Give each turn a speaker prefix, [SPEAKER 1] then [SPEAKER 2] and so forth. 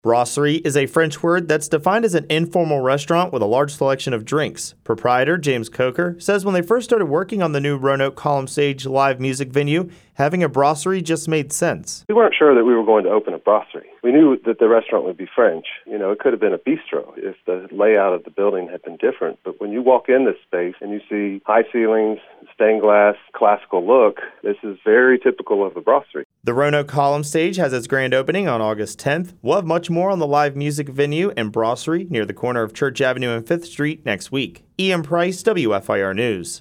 [SPEAKER 1] Brasserie is a French word that's defined as an informal restaurant with a large selection of drinks. Proprietor James Coker says when they first started working on the new Roanoke Column Stage live music venue, having a brasserie just made sense.
[SPEAKER 2] We weren't sure that we were going to open a brasserie. We knew that the restaurant would be French. It could have been a bistro if the layout of the building had been different. But when you walk in this space and you see high ceilings, stained glass, classical look, this is very typical of a brasserie.
[SPEAKER 1] The Roanoke Column Stage has its grand opening on August 10th. We'll have much more on the live music venue and brasserie near the corner of Church Avenue and 5th Street next week. Ian Price, WFIR News.